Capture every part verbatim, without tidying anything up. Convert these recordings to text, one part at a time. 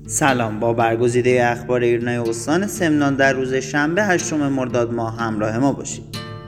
سلام، با برگزیده اخبار ایرنا استان سمنان در روز شنبه هشتم مرداد ماه همراه ما باشید.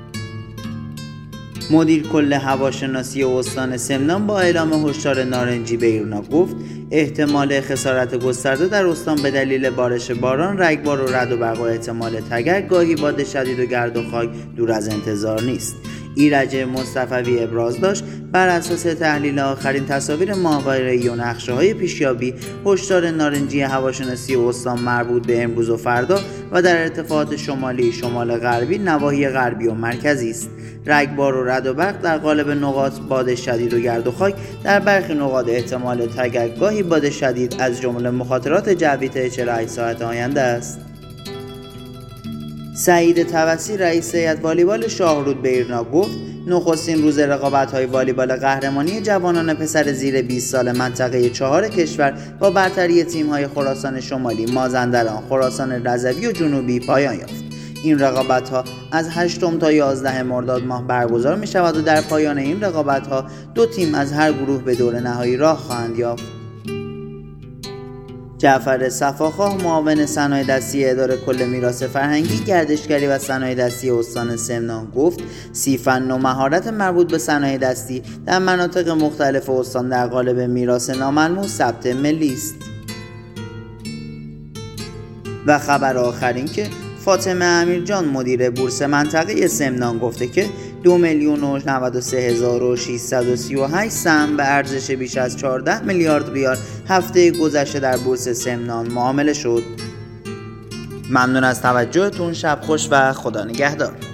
مدیر کل هواشناسی استان سمنان با اعلام هشدار نارنجی به ایرنا گفت احتمال خسارت گسترده در استان به دلیل بارش باران، رگبار و رعد و برق و احتمال تگرگ، گاهی باد شدید و گرد و خاک دور از انتظار نیست. ایرج مصطفوی ابراز داشت بر اساس تحلیل آخرین تصاویر ماهواره‌ای و نقشه‌های پیشیابی، هشدار نارنجی هواشناسی استان مربوط به امروز و فردا و در ارتفاعات شمالی، شمال غربی، نواحی غربی و مرکزی است. رگبار و رعد و برق در قالب نقاط، باد شدید و گرد و خاک در برخی نقاط، احتمال تگرگ، گاهی باد شدید از جمله مخاطرات جوی طی چهل و هشت ساعت آینده است. سعید توسی رئیس هیئت والیبال شاهرود به ایرنا گفت نخستین روز رقابت‌های والیبال قهرمانی جوانان پسر زیر بیست سال منطقه چهار کشور با برتری تیم‌های خراسان شمالی، مازندران، خراسان رضوی و جنوبی پایان یافت. این رقابت‌ها از هشتم تا یازدهم مرداد ماه برگزار می‌شود و در پایان این رقابت‌ها دو تیم از هر گروه به دور نهایی راه خواهند یافت. جعفر صفاخواه معاون صنایع دستی اداره کل میراث فرهنگی، گردشگری و صنایع دستی استان سمنان گفت سی فن و مهارت مربوط به صنایع دستی در مناطق مختلف استان در قالب میراث ناملموس ثبت ملی است. و خبر آخر این که فاطمه امیرجان مدیر بورس منطقه سمنان گفته که دو میلیون و نود و سه هزار و ششصد و سی و هشت سهم به ارزش بیش از چهارده میلیارد ریال هفته گذشته در بورس سمنان معامله شد. ممنون از توجهتون. شب خوش و خدا نگهدار.